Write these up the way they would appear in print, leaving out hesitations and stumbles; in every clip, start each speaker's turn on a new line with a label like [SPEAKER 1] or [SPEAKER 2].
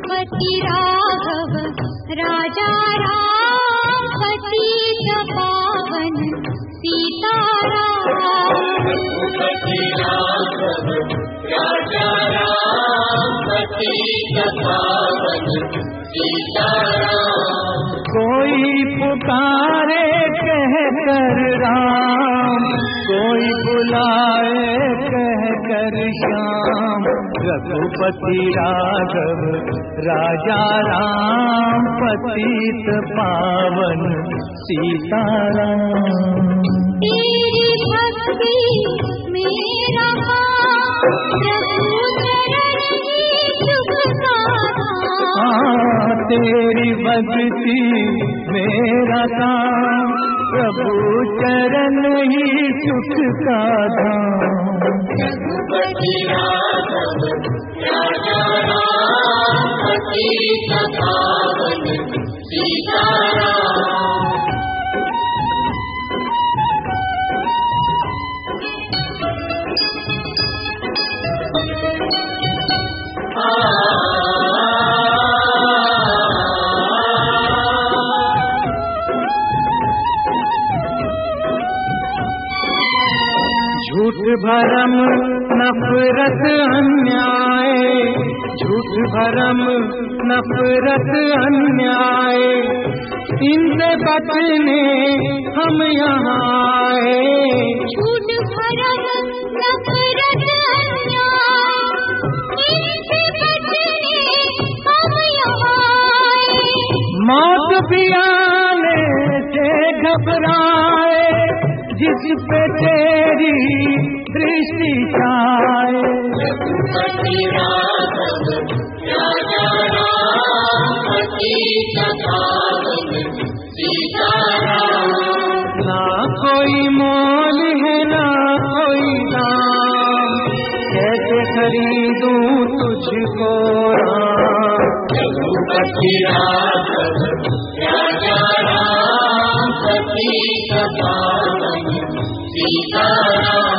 [SPEAKER 1] रघुपति राघव राजा राम पतित पावन सीताराम।
[SPEAKER 2] रघुपति राघव राजा राम पतित पावन सीताराम।
[SPEAKER 3] कोई पुकारे कहकर राम, कोई बुलाए कहकर श्याम। रघुपति राघव राजा राम पतित पावन सीताराम।
[SPEAKER 1] तेरी भक्ति मेरा
[SPEAKER 3] तेरी भक्ति मेरा काम, प्रभु चरण ही सुख का धाम।
[SPEAKER 2] रघुपति राघव राजा राम पतित पावन सीताराम।
[SPEAKER 3] झूठ भरम नफरत अन्याय, झूठ भरम नफरत अन्याय, इनसे बचने हम यहाँ आए।
[SPEAKER 1] झूठ भरम नफरत अन्याय, इनसे बचने हम यहाँ आए।
[SPEAKER 3] मौत भी आने से घबराए, जिस पे तेरी दृष्टि छाए।
[SPEAKER 2] रघुपति राघव राजा राम पतित पावन सीताराम।
[SPEAKER 3] ना कोई मोल है ना कोई दाम, कैसे खरीदूं तुझको राम।
[SPEAKER 2] रघुपति राघव राजा राम पतित पावन सीताराम।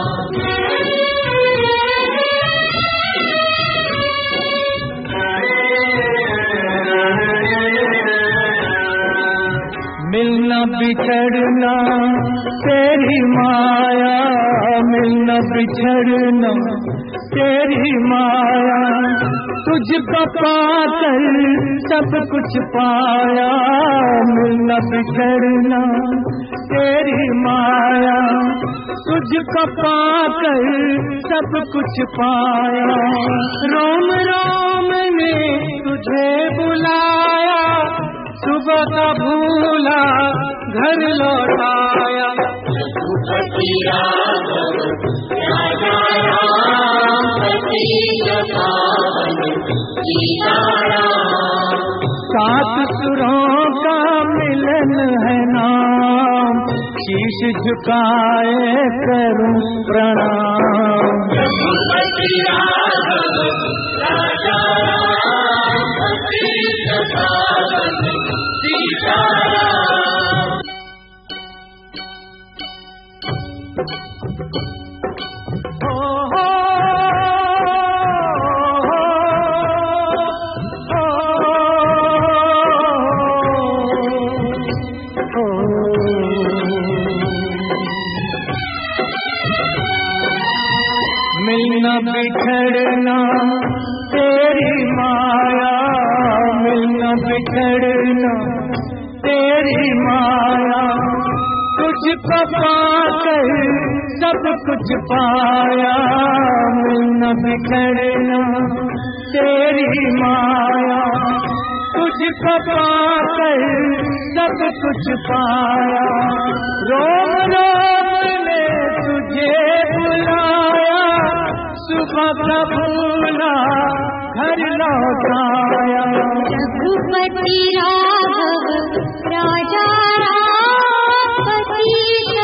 [SPEAKER 3] मिलना बिछड़ना तेरी माया, मिलना बिछड़ना तेरी माया, तुझको पाकर सब कुछ पाया। मिलना बिछड़ना तेरी माया, तुझको पाकर सब कुछ पाया। रोम रोम ने तुझे बुलाया, सुबह का भूला घर लौटाया।
[SPEAKER 2] रघुपति राघव राजा राम पतित पावन सीताराम।
[SPEAKER 3] सात सुरों का मिलन है नाम, शीश झुकाए करूं प्रणाम।
[SPEAKER 2] रघुपति राघव राजा राम पतित पावन सीताराम।
[SPEAKER 3] मिलना बिछड़ना तेरी माया, मिलना बिछड़ना तेरी माया, तुझको पाकर सब कुछ पाया। मिलना बिछड़ना तेरी माया, तुझको पाकर सब कुछ पाया। रोम रोम ने तुझे बुलाया, सुबह का भूला घर लौटाया।
[SPEAKER 1] रघुपति राघव राजा राम पतित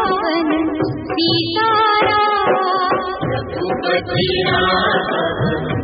[SPEAKER 1] पावन सीताराम।
[SPEAKER 2] रघुपति राघव